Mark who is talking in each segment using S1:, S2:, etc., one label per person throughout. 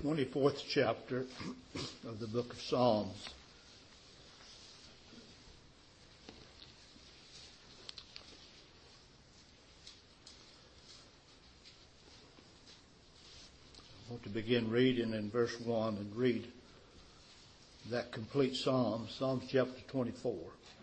S1: 24th chapter of the book of Psalms. I want to begin reading in verse 1 and read that complete psalm, Psalms chapter 24.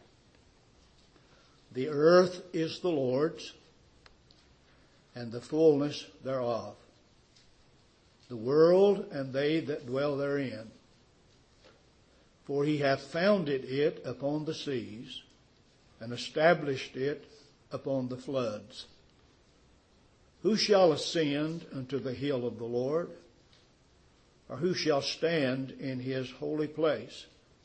S1: The earth is the Lord's, and the fullness thereof, the world and they that dwell therein. For he hath founded it upon the seas, and established it upon the floods. Who shall ascend unto the hill of the Lord? Or who shall stand in his holy place?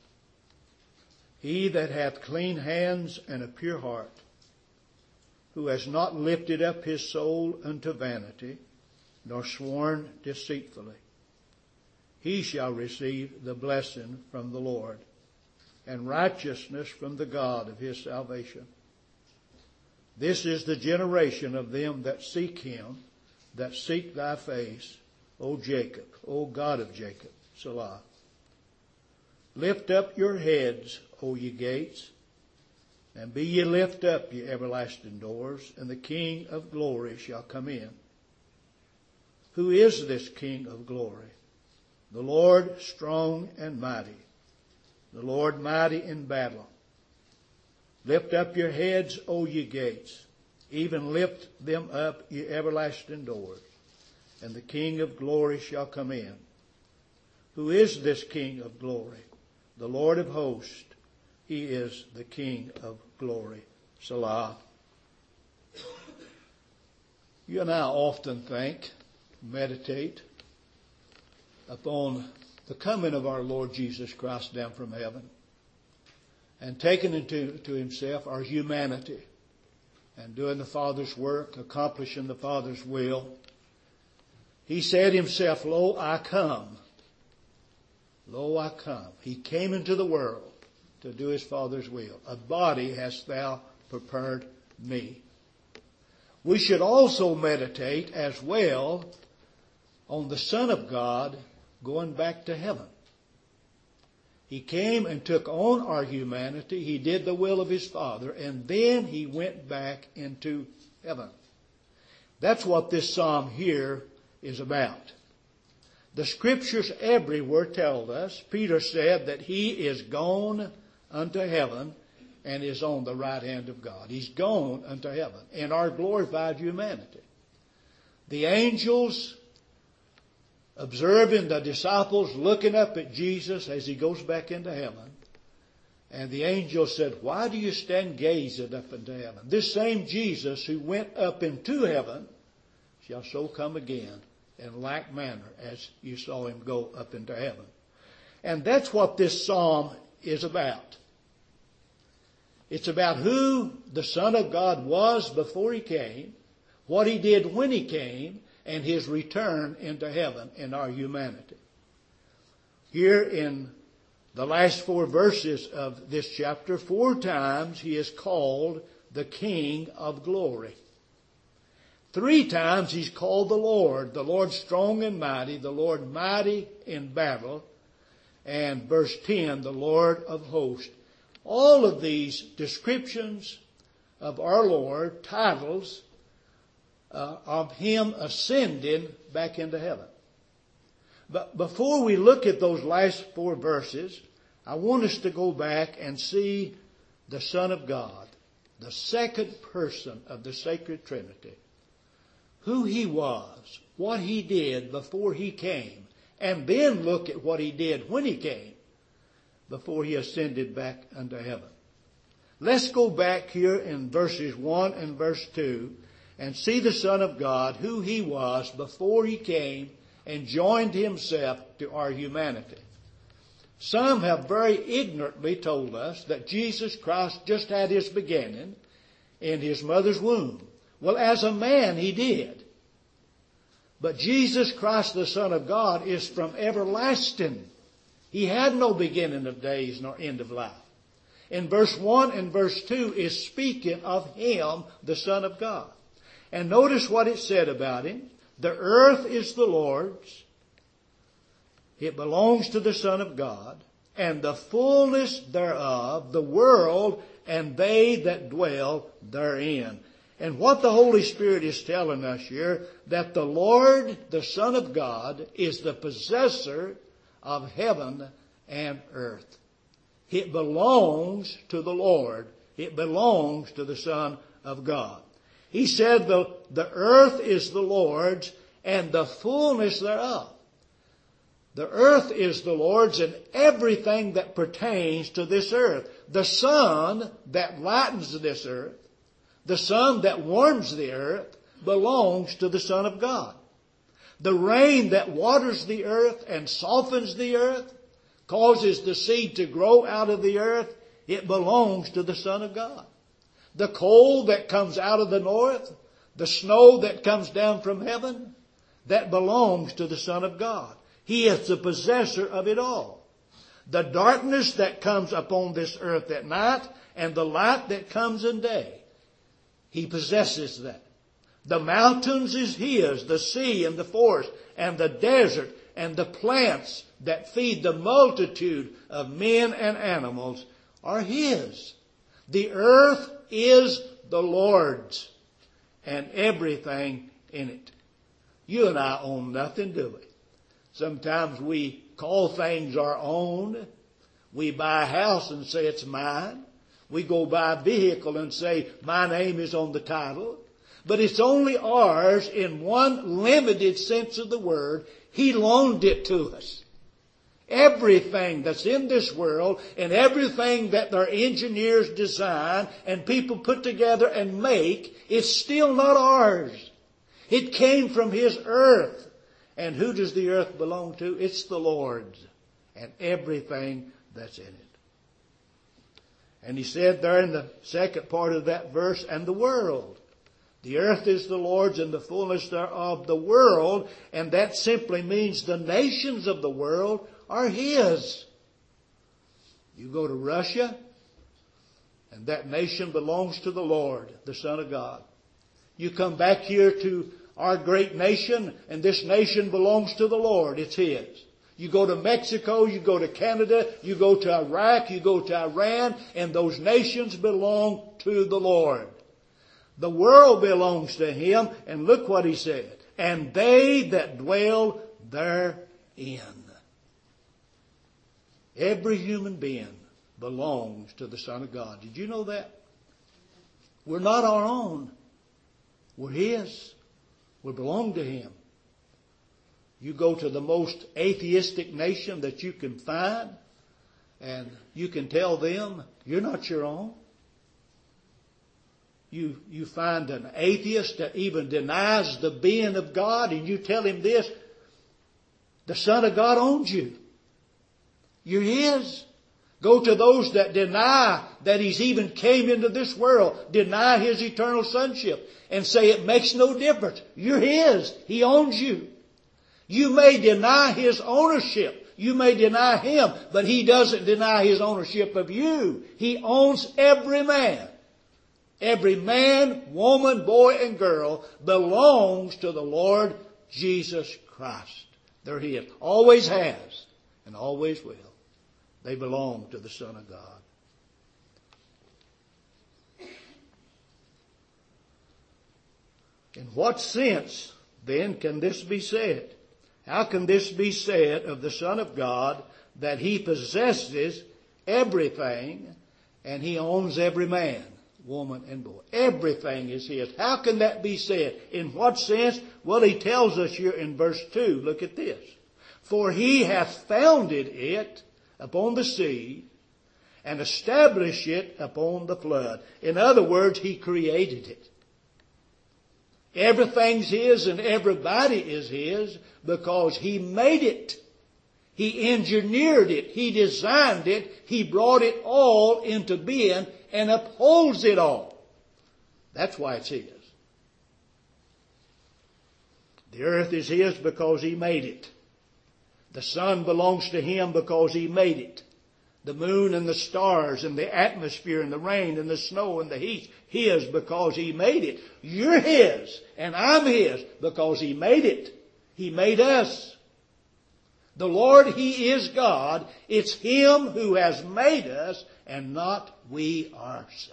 S1: He that hath clean hands and a pure heart, who has not lifted up his soul unto vanity, nor sworn deceitfully. He shall receive the blessing from the Lord, and righteousness from the God of his salvation. This is the generation of them that seek him, that seek thy face, O Jacob, O God of Jacob, Selah. Lift up your heads, O ye gates, and be ye lift up, ye everlasting doors, and the King of glory shall come in. Who is this King of glory? The Lord strong and mighty, the Lord mighty in battle. Lift up your heads, O ye gates, even lift them up, ye everlasting doors, and the King of glory shall come in. Who is this King of glory? The Lord of hosts. He is the King of glory. Selah. You and I often meditate upon the coming of our Lord Jesus Christ down from heaven and taking into himself our humanity and doing the Father's work, accomplishing the Father's will. He said himself, Lo, I come. Lo, I come. He came into the world to do his Father's will. A body hast thou prepared me. We should also meditate as well on the Son of God going back to heaven. He came and took on our humanity. He did the will of his Father, and then he went back into heaven. That's what this psalm here is about. The scriptures everywhere tell us, Peter said that he is gone unto heaven and is on the right hand of God. He's gone unto heaven in our glorified humanity. The angels observing the disciples looking up at Jesus as he goes back into heaven. And the angel said, Why do you stand gazing up into heaven? This same Jesus who went up into heaven shall so come again in like manner as you saw him go up into heaven. And that's what this psalm is about. It's about who the Son of God was before he came, what he did when he came, and his return into heaven in our humanity. Here in the last 4 verses of this chapter, 4 times he is called the King of glory. 3 times he's called the Lord strong and mighty, the Lord mighty in battle, and verse 10, the Lord of hosts. All of these descriptions of our Lord, titles of him ascending back into heaven. But before we look at those last 4 verses, I want us to go back and see the Son of God, the second person of the sacred Trinity. Who he was, what he did before he came, and then look at what he did when he came, before he ascended back unto heaven. Let's go back here in verses 1 and verse 2 and see the Son of God, who he was before he came and joined himself to our humanity. Some have very ignorantly told us that Jesus Christ just had his beginning in his mother's womb. Well, as a man, he did. But Jesus Christ, the Son of God, is from everlasting. He had no beginning of days nor end of life. In verse 1 and verse 2 is speaking of him, the Son of God. And notice what it said about him. The earth is the Lord's, It belongs to the Son of God, and the fullness thereof, the world, and they that dwell therein. And what the Holy Spirit is telling us here, that the Lord, the Son of God, is the possessor of heaven and earth. It belongs to the Lord. It belongs to the Son of God. He said the earth is the Lord's and the fullness thereof. The earth is the Lord's and everything that pertains to this earth. The sun that lightens this earth, the sun that warms the earth, belongs to the Son of God. The rain that waters the earth and softens the earth, causes the seed to grow out of the earth, it belongs to the Son of God. The cold that comes out of the north, the snow that comes down from heaven, that belongs to the Son of God. He is the possessor of it all. The darkness that comes upon this earth at night and the light that comes in day, He possesses that. The mountains is His, the sea and the forest and the desert and the plants that feed the multitude of men and animals are His. The earth is the Lord's and everything in it. You and I own nothing, do we? Sometimes we call things our own. We buy a house and say it's mine. We go buy a vehicle and say my name is on the title. But it's only ours in one limited sense of the word. He loaned it to us. Everything that's in this world and everything that their engineers design and people put together and make, it's still not ours. It came from His earth. And who does the earth belong to? It's the Lord's and everything that's in it. And He said there in the second part of that verse, and the world. The earth is the Lord's and the fullness thereof, the world. And that simply means the nations of the world are His. You go to Russia, and that nation belongs to the Lord, the Son of God. You come back here to our great nation, and this nation belongs to the Lord. It's His. You go to Mexico, you go to Canada, you go to Iraq, you go to Iran, and those nations belong to the Lord. The world belongs to Him, and look what He said. And they that dwell therein. Every human being belongs to the Son of God. Did you know that? We're not our own. We're His. We belong to Him. You go to the most atheistic nation that you can find, and you can tell them, you're not your own. You find an atheist that even denies the being of God, and you tell him this, the Son of God owns you. You're His. Go to those that deny that He's even came into this world, deny His eternal sonship, and say it makes no difference. You're His. He owns you. You may deny His ownership. You may deny Him, but He doesn't deny His ownership of you. He owns every man. Every man, woman, boy, and girl belongs to the Lord Jesus Christ. They're His. Always has and always will. They belong to the Son of God. In what sense, then, can this be said? How can this be said of the Son of God that He possesses everything and He owns every man, woman, and boy? Everything is His. How can that be said? In what sense? Well, He tells us here in verse 2. Look at this. For He hath founded it upon the sea and established it upon the flood. In other words, He created it. Everything's His and everybody is His because He made it. He engineered it. He designed it. He brought it all into being and upholds it all. That's why it's His. The earth is His because He made it. The sun belongs to Him because He made it. The moon and the stars and the atmosphere and the rain and the snow and the heat, His because He made it. You're His and I'm His because He made it. He made us. The Lord, He is God. It's Him who has made us and not we ourselves.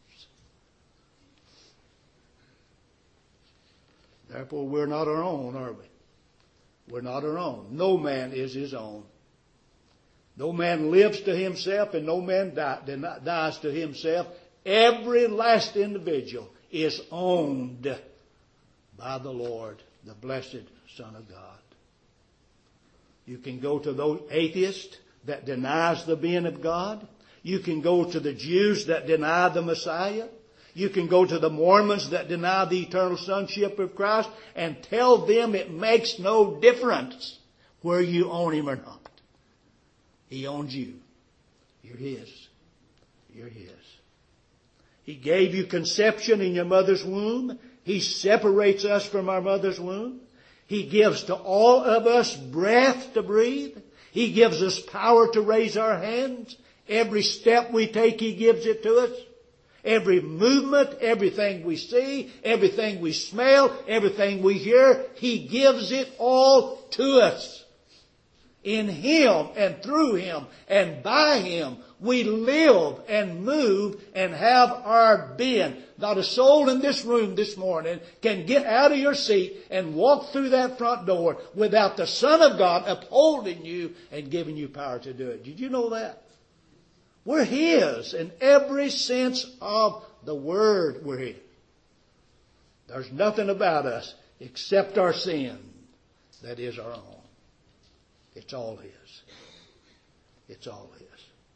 S1: Therefore, we're not our own, are we? We're not our own. No man is his own. No man lives to himself and no man dies to himself. Every last individual is owned by the Lord, the blessed Son of God. You can go to those atheists that denies the being of God. You can go to the Jews that deny the Messiah. You can go to the Mormons that deny the eternal sonship of Christ and tell them it makes no difference where you own Him or not. He owns you. You're His. You're His. He gave you conception in your mother's womb. He separates us from our mother's womb. He gives to all of us breath to breathe. He gives us power to raise our hands. Every step we take, He gives it to us. Every movement, everything we see, everything we smell, everything we hear, He gives it all to us. In Him and through Him and by Him, we live and move and have our being. Not a soul in this room this morning can get out of your seat and walk through that front door without the Son of God upholding you and giving you power to do it. Did you know that? We're His in every sense of the word. We're His. There's nothing about us except our sin that is our own. It's all His. It's all His.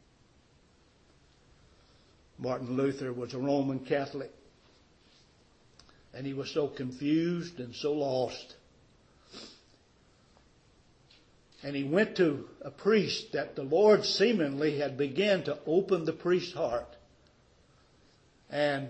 S1: Martin Luther was a Roman Catholic. And he was so confused and so lost. And he went to a priest that the Lord seemingly had begun to open the priest's heart. And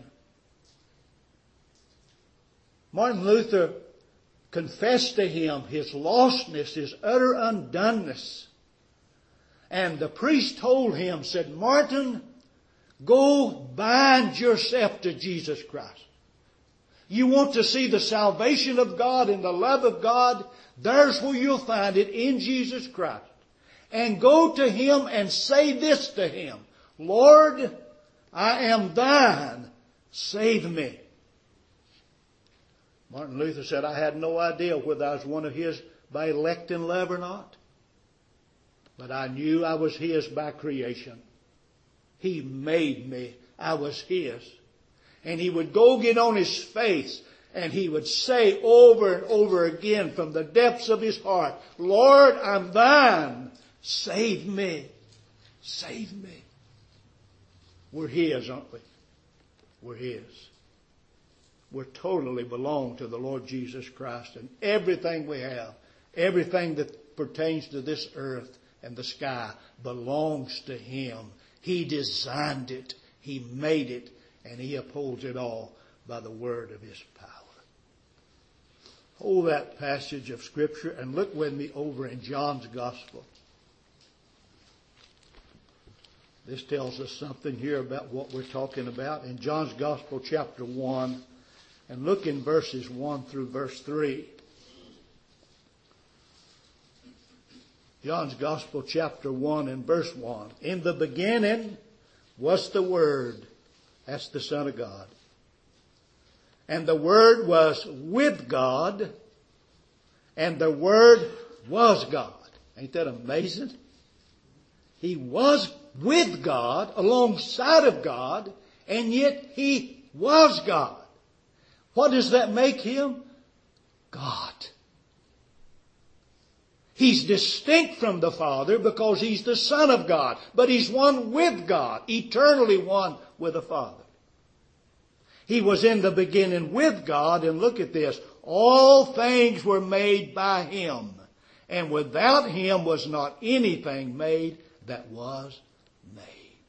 S1: Martin Luther confessed to him his lostness, his utter undoneness. And the priest told him, said, Martin, go bind yourself to Jesus Christ. You want to see the salvation of God and the love of God? There's where you'll find it, in Jesus Christ. And go to Him and say this to Him, Lord, I am thine. Save me. Martin Luther said, I had no idea whether I was one of His by elect and love or not. But I knew I was His by creation. He made me. I was His. And he would go get on his face and he would say over and over again from the depths of his heart, Lord, I'm thine. Save me. Save me. We're His, aren't we? We're His. We totally belong to the Lord Jesus Christ, and everything we have, everything that pertains to this earth and the sky belongs to Him. He designed it. He made it. And He upholds it all by the word of His power. Hold that passage of Scripture and look with me over in John's Gospel. This tells us something here about what we're talking about. In John's Gospel chapter 1, and look in verses 1 through verse 3. John's Gospel chapter 1 and verse 1. In the beginning was the Word. That's the Son of God. And the Word was with God. And the Word was God. Ain't that amazing? He was with God, alongside of God, and yet He was God. What does that make Him? God. He's distinct from the Father because He's the Son of God. But He's one with God, eternally one with the Father. He was in the beginning with God, and look at this. All things were made by Him, and without Him was not anything made that was made.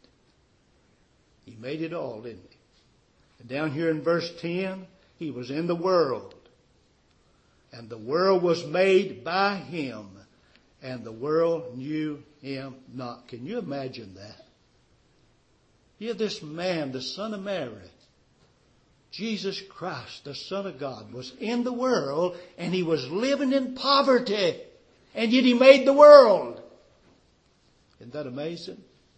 S1: He made it all, didn't He? And down here in verse 10, He was in the world, and the world was made by Him, and the world knew Him not. Can you imagine that? Here this man, the son of Mary, Jesus Christ, the Son of God, was in the world and He was living in poverty. And yet He made the world. Isn't that amazing?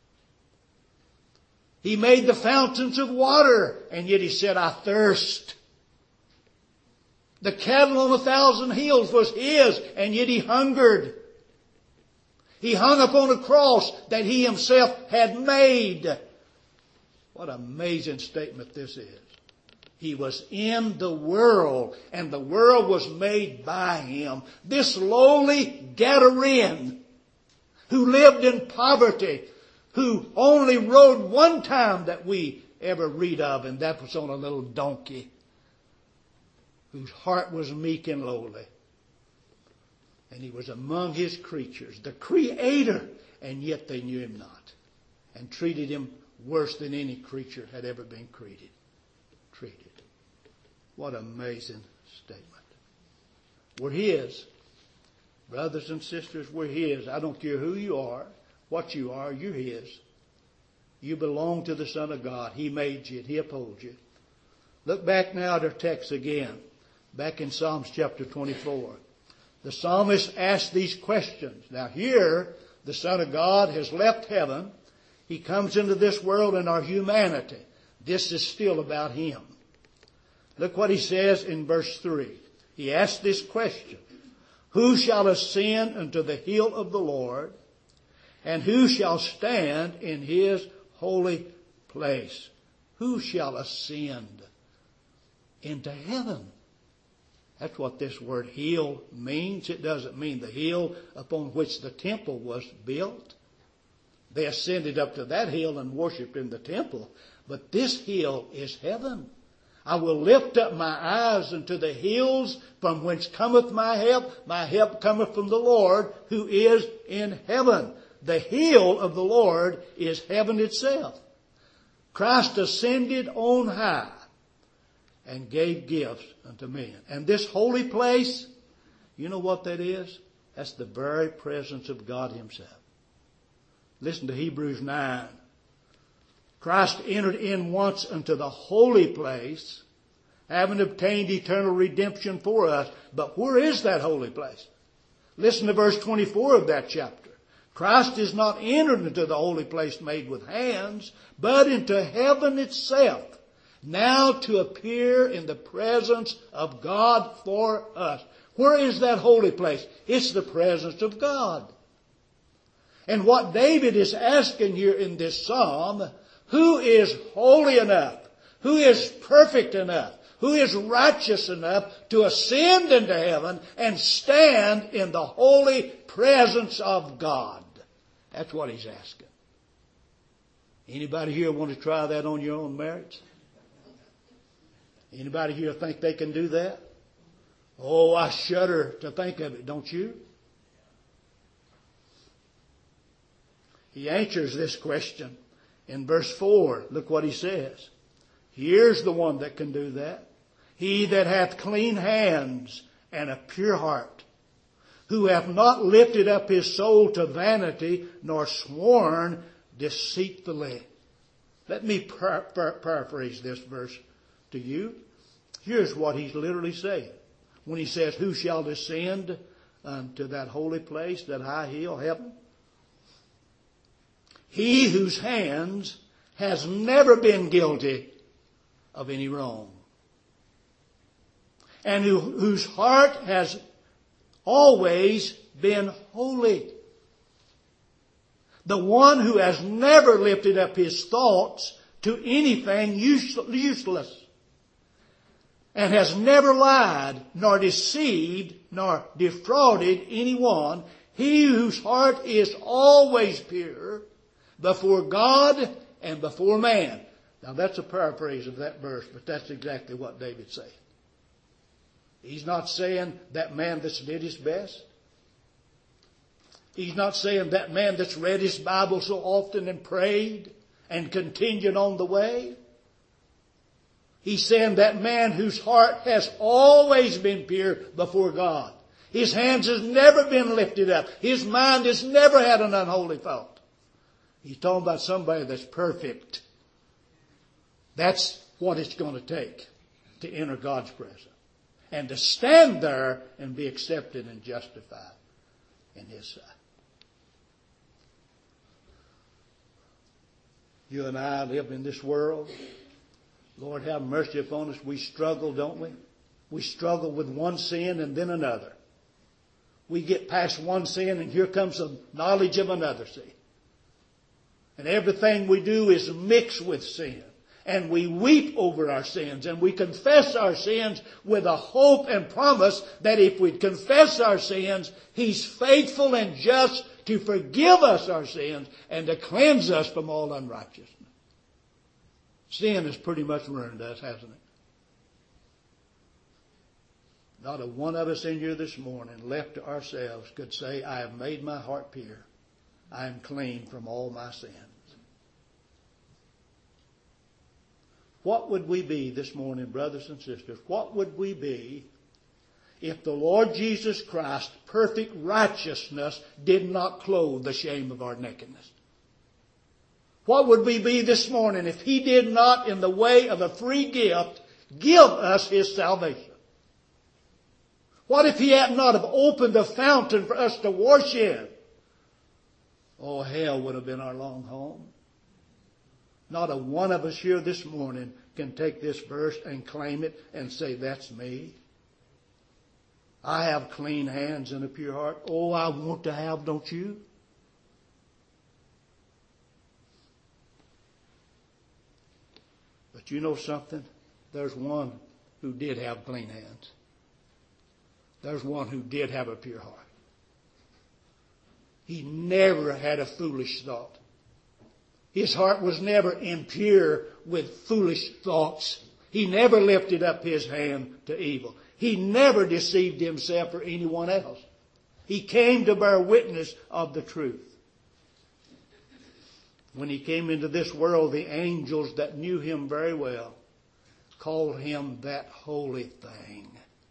S1: He made the fountains of water, and yet He said, I thirst. The cattle on 1,000 hills was His, and yet He hungered. He hung upon a cross that He Himself had made. What an amazing statement this is. He was in the world, and the world was made by Him. This lowly Gadarene, who lived in poverty, who only rode one time that we ever read of, and that was on a little donkey, whose heart was meek and lowly. And He was among His creatures, the Creator, and yet they knew Him not, and treated Him worse than any creature had ever been treated. What an amazing statement. We're His. Brothers and sisters, we're His. I don't care who you are, what you are, you're His. You belong to the Son of God. He made you. He upholds you. Look back now at our text again. Back in Psalms chapter 24. The psalmist asked these questions. Now here, the Son of God has left heaven. He comes into this world in our humanity. This is still about Him. Look what he says in verse 3. He asked this question. Who shall ascend unto the hill of the Lord? And who shall stand in His holy place? Who shall ascend into heaven? That's what this word hill means. It doesn't mean the hill upon which the temple was built. They ascended up to that hill and worshiped in the temple. But this hill is heaven. I will lift up my eyes unto the hills from whence cometh my help. My help cometh from the Lord who is in heaven. The hill of the Lord is heaven itself. Christ ascended on high and gave gifts unto men. And this holy place, you know what that is? That's the very presence of God Himself. Listen to Hebrews 9. Christ entered in once unto the holy place, having obtained eternal redemption for us. But where is that holy place? Listen to verse 24 of that chapter. Christ is not entered into the holy place made with hands, but into heaven itself, now to appear in the presence of God for us. Where is that holy place? It's the presence of God. And what David is asking here in this psalm, who is holy enough? Who is perfect enough? Who is righteous enough to ascend into heaven and stand in the holy presence of God? That's what he's asking. Anybody here want to try that on your own merits? Anybody here think they can do that? Oh, I shudder to think of it, don't you? He answers this question in verse 4. Look what he says. Here's the one that can do that. He that hath clean hands and a pure heart, who hath not lifted up his soul to vanity, nor sworn deceitfully. Let me paraphrase this verse to you. Here's what he's literally saying. When he says, who shall descend unto that holy place, that high hill, heaven? He whose hands has never been guilty of any wrong, and whose heart has always been holy. The one who has never lifted up his thoughts to anything useless, and has never lied, nor deceived, nor defrauded anyone. He whose heart is always pure before God and before man. Now that's a paraphrase of that verse, but that's exactly what David's saying. He's not saying that man that's did his best. He's not saying that man that's read his Bible so often and prayed and continued on the way. He's saying that man whose heart has always been pure before God. His hands has never been lifted up. His mind has never had an unholy thought. He's talking about somebody that's perfect. That's what it's going to take to enter God's presence and to stand there and be accepted and justified. in His sight. You and I live in this world. Lord, have mercy upon us. We struggle, don't we? We struggle with one sin and then another. We get past one sin and here comes the knowledge of another sin. And everything we do is mixed with sin. And we weep over our sins and we confess our sins with a hope and promise that if we confess our sins, He's faithful and just to forgive us our sins and to cleanse us from all unrighteousness. Sin has pretty much ruined us, hasn't it? Not a one of us in here this morning, left to ourselves, could say, I have made my heart pure. I am clean from all my sins. What would we be this morning, brothers and sisters? What would we be if the Lord Jesus Christ's perfect righteousness did not clothe the shame of our nakedness? What would we be this morning if He did not, in the way of a free gift, give us His salvation? What if He had not have opened a fountain for us to wash in? Oh, hell would have been our long home. Not a one of us here this morning can take this verse and claim it and say, that's me. I have clean hands and a pure heart. Oh, I want to have, don't you? But you know something? There's one who did have clean hands. There's one who did have a pure heart. He never had a foolish thought. His heart was never impure with foolish thoughts. He never lifted up his hand to evil. He never deceived himself or anyone else. He came to bear witness of the truth. When He came into this world, the angels that knew Him very well called Him that holy thing.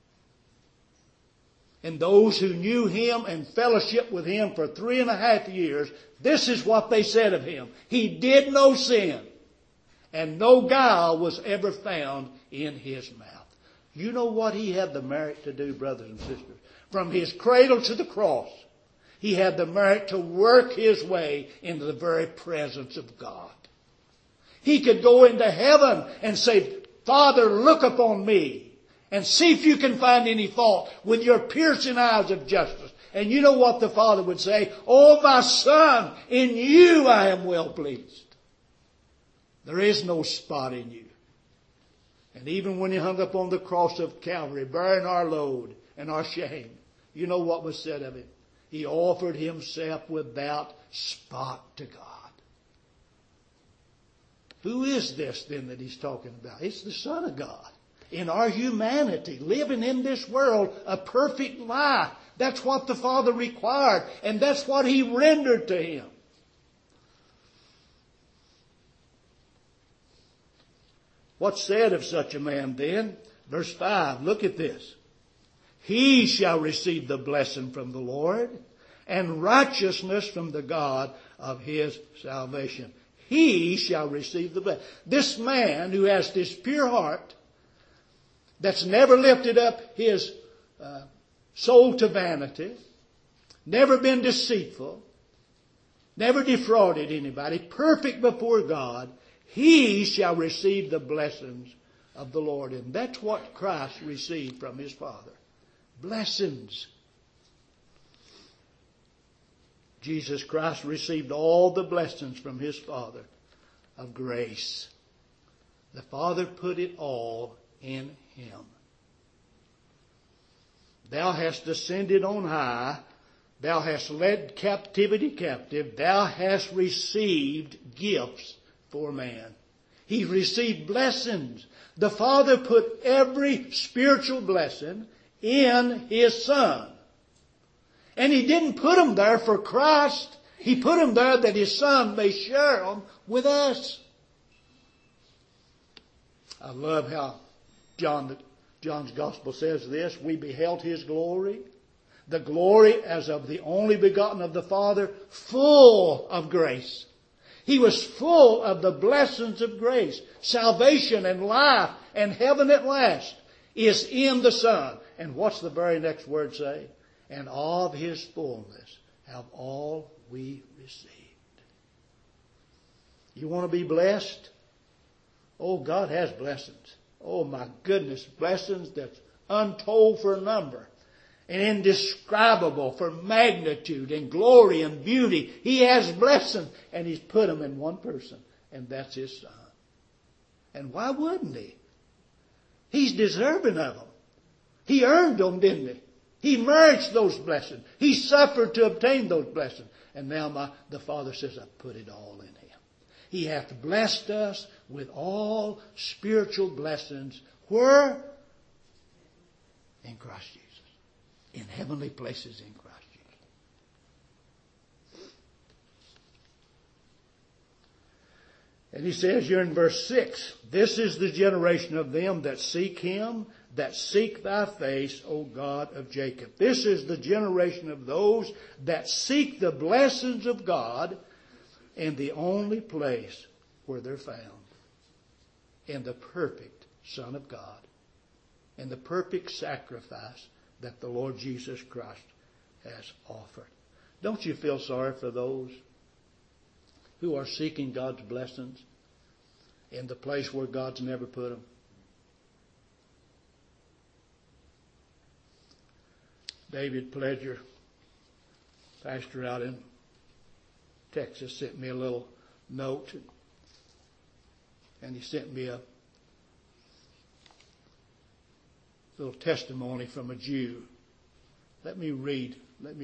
S1: And those who knew Him and fellowship with Him for 3.5 years, this is what they said of Him. He did no sin, and no guile was ever found in His mouth. You know what He had the merit to do, brothers and sisters? From His cradle to the cross, He had the merit to work His way into the very presence of God. He could go into heaven and say, Father, look upon me and see if you can find any fault with your piercing eyes of justice. And you know what the Father would say? Oh, my Son, in you I am well pleased. There is no spot in you. And even when He hung up on the cross of Calvary, bearing our load and our shame, you know what was said of Him? He offered Himself without spot to God. Who is this then that He's talking about? It's the Son of God. In our humanity, living in this world, a perfect life. That's what the Father required, and that's what He rendered to Him. What's said of such a man then? Verse 5, look at this. He shall receive the blessing from the Lord and righteousness from the God of his salvation. He shall receive the blessing. This man who has this pure heart, that's never lifted up his soul to vanity, never been deceitful, never defrauded anybody, perfect before God, he shall receive the blessings of the Lord. And that's what Christ received from His Father. Blessings. Jesus Christ received all the blessings from His Father of grace. The Father put it all in Him. Thou hast ascended on high. Thou hast led captivity captive. Thou hast received gifts for man. He received blessings. The Father put every spiritual blessing in His Son. And He didn't put them there for Christ. He put them there that His Son may share them with us. I love how John's Gospel says this. We beheld His glory. The glory as of the only begotten of the Father, full of grace. He was full of the blessings of grace. Salvation and life and heaven at last is in the Son. And what's the very next word say? and of His fullness have all we received. You want to be blessed? Oh, God has blessings. Oh, my goodness, blessings that's untold for number and indescribable for magnitude and glory and beauty. He has blessings, and He's put them in one person, and that's His Son. And why wouldn't He? He's deserving of them. He earned them, didn't He? He merged those blessings. He suffered to obtain those blessings. And now the Father says, I put it all in Him. He hath blessed us with all spiritual blessings. Where? In Christ Jesus. In heavenly places in Christ Jesus. And He says here in verse 6, this is the generation of them that seek Him, that seek Thy face, O God of Jacob. This is the generation of those that seek the blessings of God in the only place where they're found. In the perfect Son of God. In the perfect sacrifice that the Lord Jesus Christ has offered. Don't you feel sorry for those who are seeking God's blessings in the place where God's never put them? David Pledger, pastor out in Texas, sent me a little note, and he sent me a little testimony from a Jew. Let me read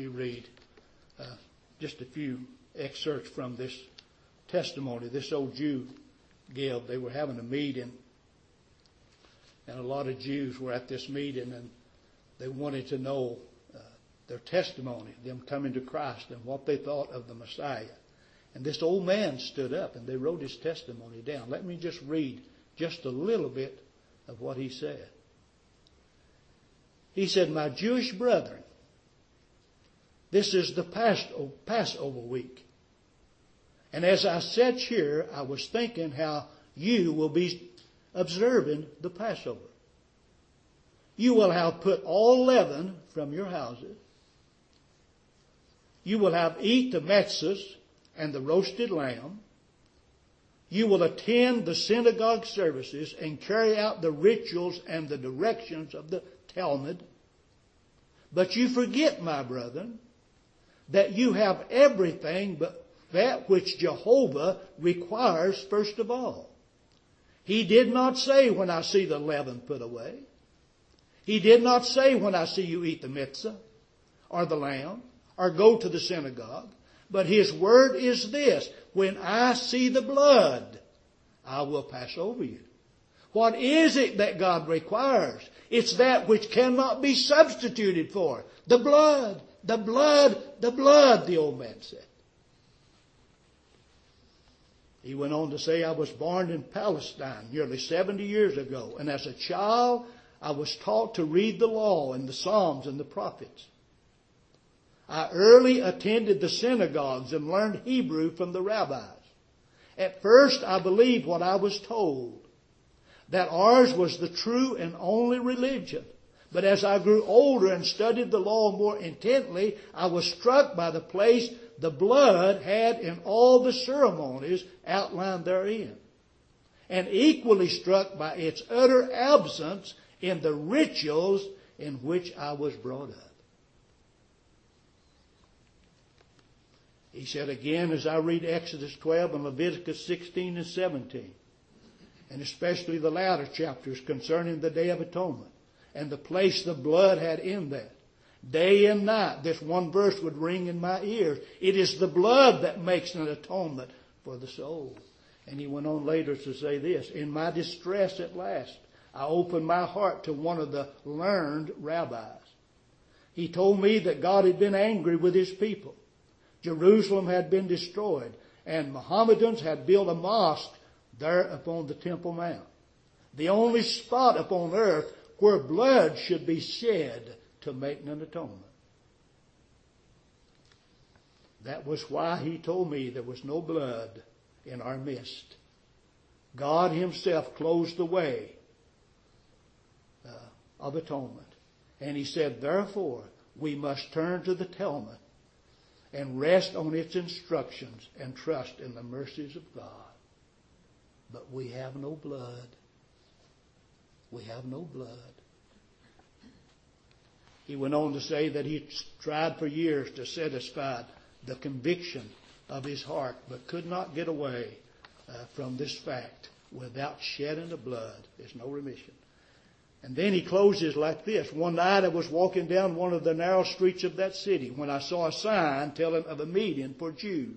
S1: just a few excerpts from this testimony this old Jew gave. They were having a meeting, and a lot of Jews were at this meeting, and they wanted to know their testimony, them coming to Christ, and what they thought of the Messiah. And this old man stood up, and they wrote his testimony down. Let me just read just a little bit of what he said. He said, my Jewish brethren, this is the Passover week. And as I sat here, I was thinking how you will be observing the Passover. You will have put all leaven from your houses. You will have eat the matzahs and the roasted lamb. You will attend the synagogue services and carry out the rituals and the directions of the Talmud. But you forget, my brethren, that you have everything but that which Jehovah requires first of all. He did not say, when I see the leaven put away. He did not say, when I see you eat the mitzvah or the lamb or go to the synagogue. But His word is this, when I see the blood, I will pass over you. What is it that God requires? It's that which cannot be substituted for. The blood, the blood, the blood, the old man said. He went on to say, I was born in Palestine nearly 70 years ago. And as a child, I was taught to read the law and the Psalms and the prophets. I early attended the synagogues and learned Hebrew from the rabbis. At first, I believed what I was told, that ours was the true and only religion. But as I grew older and studied the law more intently, I was struck by the place the blood had in all the ceremonies outlined therein, and equally struck by its utter absence in the rituals in which I was brought up. He said again, as I read Exodus 12 and Leviticus 16 and 17, and especially the latter chapters concerning the Day of Atonement, and the place the blood had in that, day and night, this one verse would ring in my ears. It is the blood that makes an atonement for the soul. And he went on later to say this, in my distress at last, I opened my heart to one of the learned rabbis. He told me that God had been angry with His people. Jerusalem had been destroyed, and Mohammedans had built a mosque there upon the Temple Mount, the only spot upon earth where blood should be shed to make an atonement. That was why he told me there was no blood in our midst. God Himself closed the way of atonement. And He said, therefore, we must turn to the Talmud and rest on its instructions and trust in the mercies of God. But we have no blood. We have no blood. He went on to say that he tried for years to satisfy the conviction of his heart, but could not get away from this fact. Without shedding of blood, there's no remission. And then he closes like this. One night I was walking down one of the narrow streets of that city when I saw a sign telling of a meeting for Jews.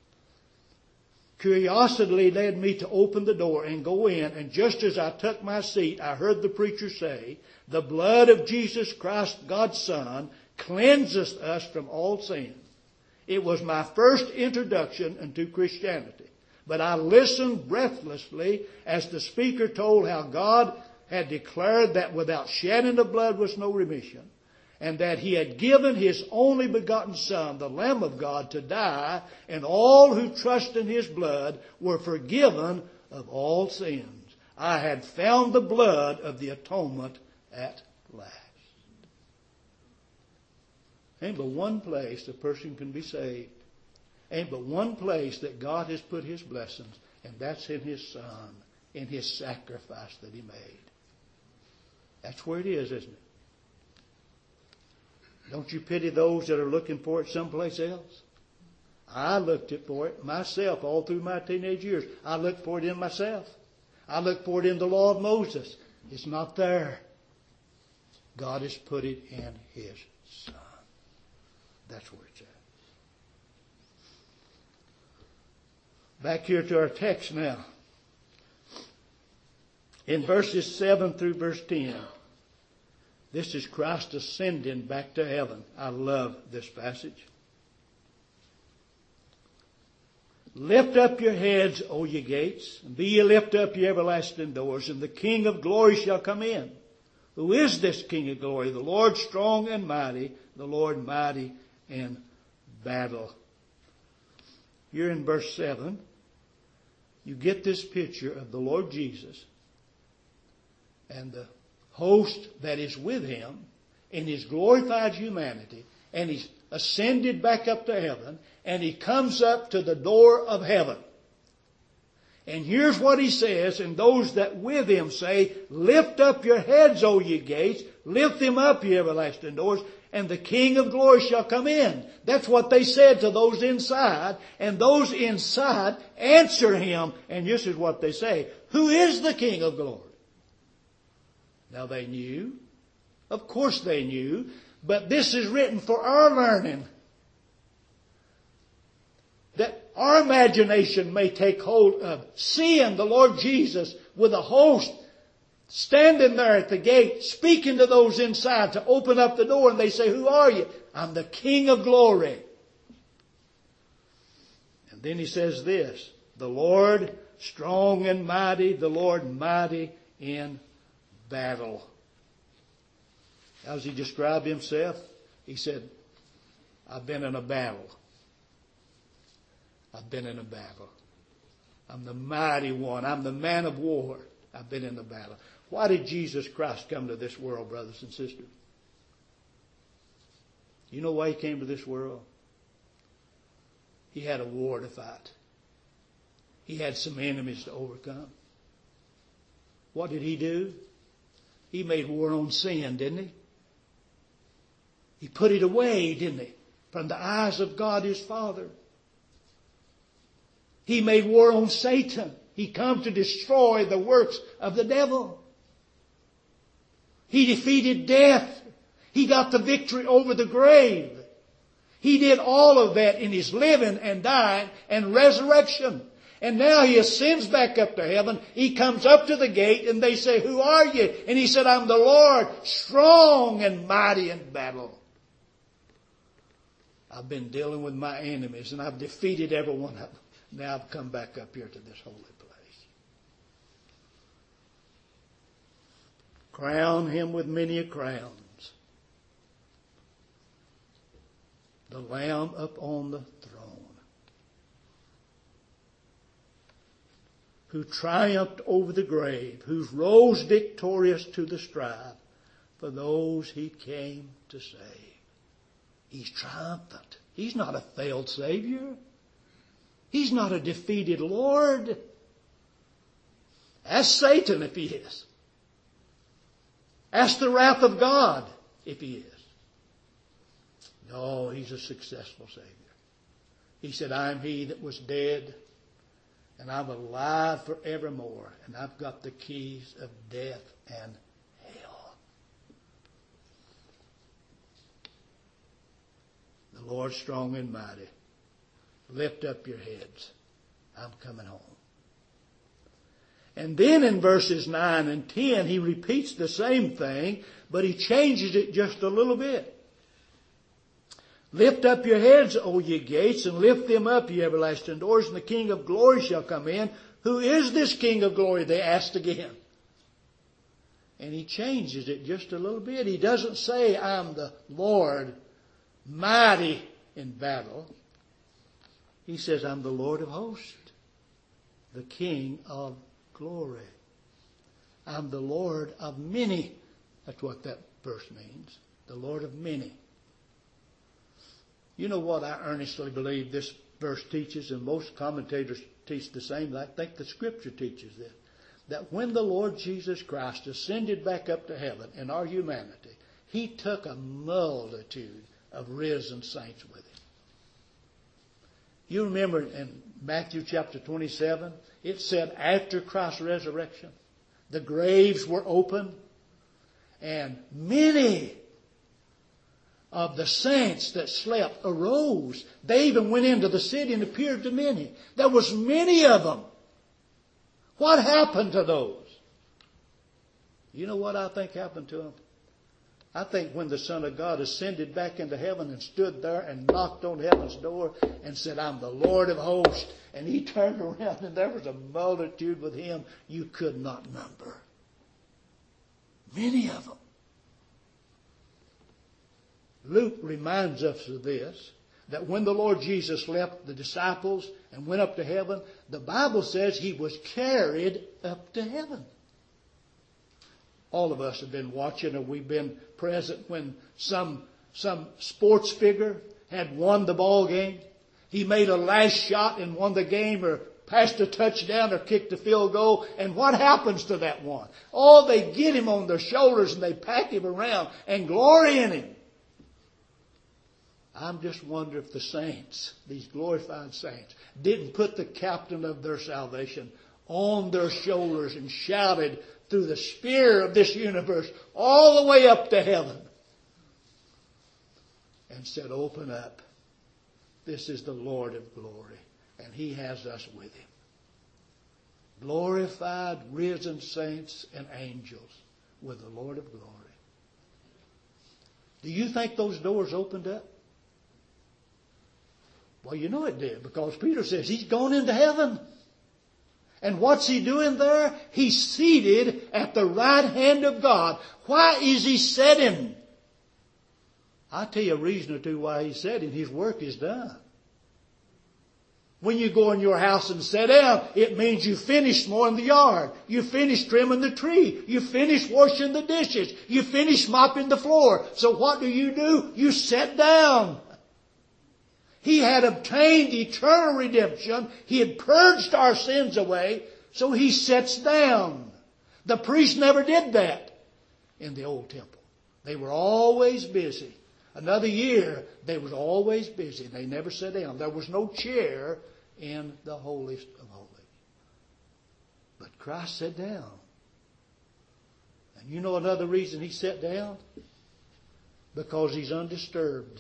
S1: Curiosity led me to open the door and go in, and just as I took my seat, I heard the preacher say, "The blood of Jesus Christ, God's Son, cleanses us from all sin." It was my first introduction into Christianity, but I listened breathlessly as the speaker told how God had declared that without shedding of blood was no remission, and that He had given His only begotten Son, the Lamb of God, to die, and all who trust in His blood were forgiven of all sins. I had found the blood of the atonement at last. Ain't but one place a person can be saved. Ain't but one place that God has put His blessings, and that's in His Son, in His sacrifice that He made. That's where it is, isn't it? Don't you pity those that are looking for it someplace else? I looked for it myself all through my teenage years. I looked for it in myself. I looked for it in the law of Moses. It's not there. God has put it in His Son. That's where it's at. Back here to our text now. In verses 7 through verse 10. This is Christ ascending back to heaven. I love this passage. Lift up your heads, O ye gates, and be ye lift up ye everlasting doors, and the King of glory shall come in. Who is this King of glory? The Lord strong and mighty, the Lord mighty in battle. Here in verse 7, you get this picture of the Lord Jesus and the host that is with Him in His glorified humanity, and He's ascended back up to heaven, and He comes up to the door of heaven. And here's what He says, and those that with Him say, "Lift up your heads, O ye gates, lift them up, ye everlasting doors, and the King of glory shall come in." That's what they said to those inside, and those inside answer Him, and this is what they say, "Who is the King of glory?" Now they knew. Of course they knew. But this is written for our learning. That our imagination may take hold of seeing the Lord Jesus with a host standing there at the gate, speaking to those inside to open up the door, and they say, "Who are you?" "I'm the King of glory." And then He says this, "The Lord strong and mighty, the Lord mighty in battle." How does He describe Himself? He said, "I've been in a battle. I've been in a battle. I'm the mighty one. I'm the man of war. I've been in the battle." Why did Jesus Christ come to this world, brothers and sisters? You know why He came to this world? He had a war to fight. He had some enemies to overcome. What did He do? He made war on sin, didn't He? He put it away, didn't He? From the eyes of God His Father. He made war on Satan. He come to destroy the works of the devil. He defeated death. He got the victory over the grave. He did all of that in His living and dying and resurrection. And now He ascends back up to heaven. He comes up to the gate and they say, "Who are you?" And He said, "I'm the Lord, strong and mighty in battle. I've been dealing with my enemies and I've defeated every one of them. Now I've come back up here to this holy place." Crown Him with many crowns. The Lamb upon the throne, who triumphed over the grave, who rose victorious to the strife for those He came to save. He's triumphant. He's not a failed Savior. He's not a defeated Lord. Ask Satan if he is. Ask the wrath of God if he is. No, he's a successful Savior. He said, I'm he that was dead, and I'm alive forevermore, and I've got the keys of death and hell. The Lord's strong and mighty. Lift up your heads. I'm coming home. And then in verses 9 and 10, he repeats the same thing, but he changes it just a little bit. Lift up your heads, O ye gates, and lift them up, ye everlasting doors, and the King of glory shall come in. Who is this King of glory? They asked again. And he changes it just a little bit. He doesn't say, I'm the Lord, mighty in battle. He says, I'm the Lord of hosts, the King of glory. I'm the Lord of many. That's what that verse means. The Lord of many. You know what I earnestly believe this verse teaches, and most commentators teach the same. I think the Scripture teaches this. That when the Lord Jesus Christ ascended back up to heaven in our humanity, He took a multitude of risen saints with Him. You remember in Matthew chapter 27, it said after Christ's resurrection, the graves were open, and many of the saints that slept arose. They even went into the city and appeared to many. There was many of them. What happened to those? You know what I think happened to them? I think when the Son of God ascended back into heaven and stood there and knocked on heaven's door and said, I'm the Lord of hosts, and He turned around and there was a multitude with Him you could not number. Many of them. Luke reminds us of this, that when the Lord Jesus left the disciples and went up to heaven, the Bible says He was carried up to heaven. All of us have been watching, or we've been present when some sports figure had won the ball game. He made a last shot and won the game, or passed a touchdown or kicked a field goal. And what happens to that one? Oh, they get him on their shoulders and they pack him around and glory in him. I'm just wondering if the saints, these glorified saints, didn't put the captain of their salvation on their shoulders and shouted through the sphere of this universe all the way up to heaven and said, open up. This is the Lord of glory, and He has us with Him. Glorified, risen saints and angels with the Lord of glory. Do you think those doors opened up? Well, you know it did, because Peter says He's gone into heaven. And what's He doing there? He's seated at the right hand of God. Why is He sitting? I'll tell you a reason or two why He's sitting. His work is done. When you go in your house and sit down, it means you finished mowing the yard. You finished trimming the tree. You finished washing the dishes. You finished mopping the floor. So what do? You sit down. He had obtained eternal redemption. He had purged our sins away. So He sits down. The priests never did that in the old temple. They were always busy. Another year, they was always busy. They never sat down. There was no chair in the holiest of holies. But Christ sat down. And you know another reason He sat down? Because He's undisturbed.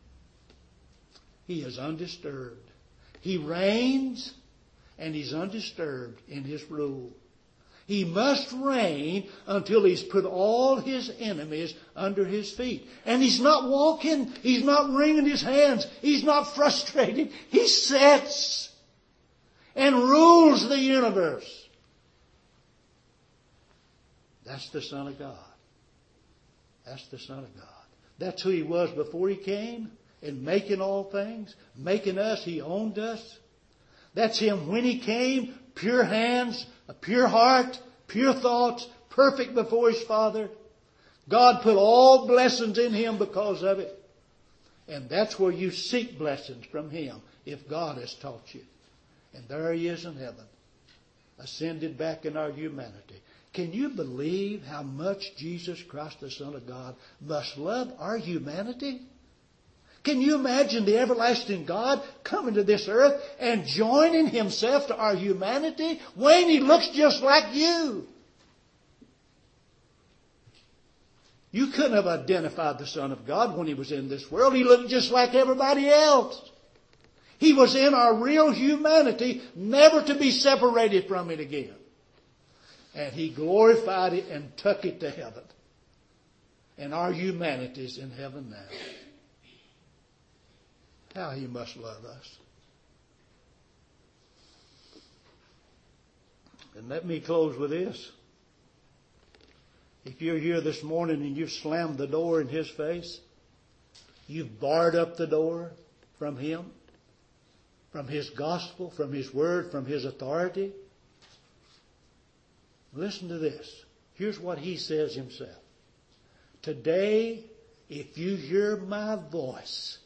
S1: He is undisturbed. He reigns, and He's undisturbed in His rule. He must reign until He's put all His enemies under His feet. And He's not walking. He's not wringing His hands. He's not frustrated. He sits and rules the universe. That's the Son of God. That's the Son of God. That's who He was before He came. In making all things, making us, He owned us. That's Him when He came, pure hands, a pure heart, pure thoughts, perfect before His Father. God put all blessings in Him because of it. And that's where you seek blessings from Him, if God has taught you. And there He is in heaven, ascended back in our humanity. Can you believe how much Jesus Christ, the Son of God, must love our humanity? Can you imagine the everlasting God coming to this earth and joining Himself to our humanity? Wayne, He looks just like you. You couldn't have identified the Son of God when He was in this world. He looked just like everybody else. He was in our real humanity, never to be separated from it again. And He glorified it and took it to heaven. And our humanity is in heaven now. How He must love us. And let me close with this. If you're here this morning and you've slammed the door in His face, you've barred up the door from Him, from His gospel, from His word, from His authority, listen to this. Here's what He says Himself. Today, if you hear my voice,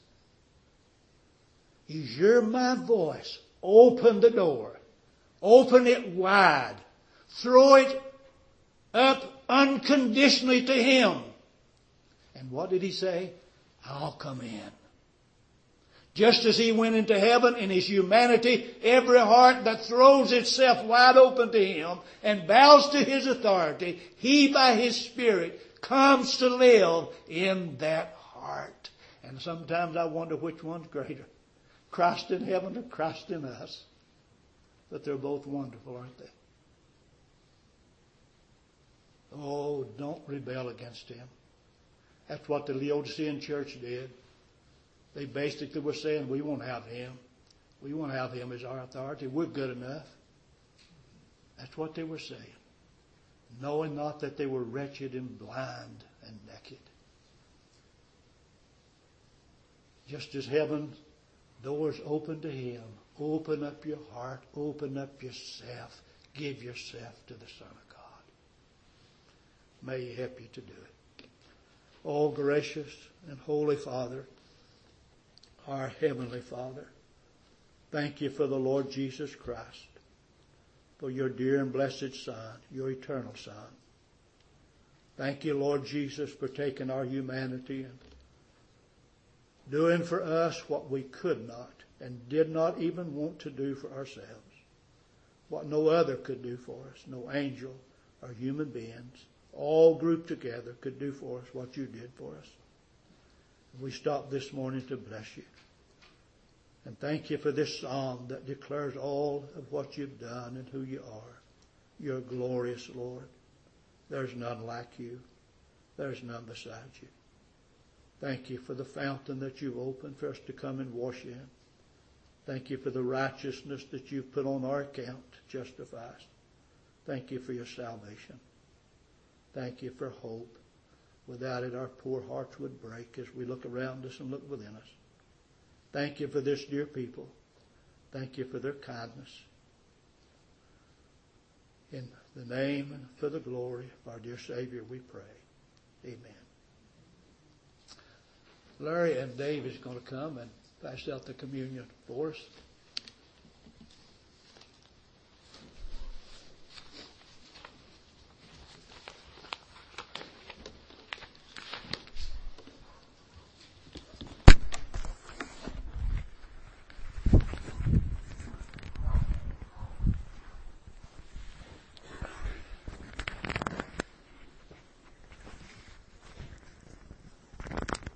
S1: open the door. Open it wide. Throw it up unconditionally to Him. And what did He say? I'll come in. Just as He went into heaven in His humanity, every heart that throws itself wide open to Him and bows to His authority, He by His Spirit comes to live in that heart. And sometimes I wonder which one's greater. Christ in heaven or Christ in us. But they're both wonderful, aren't they? Oh, don't rebel against Him. That's what the Laodicean church did. They basically were saying, we won't have Him. We won't have Him as our authority. We're good enough. That's what they were saying. Knowing not that they were wretched and blind and naked. Just as heaven doors open to Him, open up your heart, open up yourself, give yourself to the Son of God. May He help you to do it. Oh, gracious and holy Father, our Heavenly Father, thank You for the Lord Jesus Christ, for Your dear and blessed Son, Your eternal Son. Thank You, Lord Jesus, for taking our humanity and doing for us what we could not and did not even want to do for ourselves. What no other could do for us, no angel or human beings, all grouped together, could do for us what You did for us. We stop this morning to bless You. And thank You for this psalm that declares all of what You've done and who You are. You're glorious, Lord. There's none like You. There's none beside You. Thank You for the fountain that You've opened for us to come and wash in. Thank You for the righteousness that You've put on our account to justify us. Thank You for Your salvation. Thank You for hope. Without it, our poor hearts would break as we look around us and look within us. Thank You for this dear people. Thank You for their kindness. In the name and for the glory of our dear Savior, we pray. Amen. Larry and Dave is going to come and pass out the communion for us.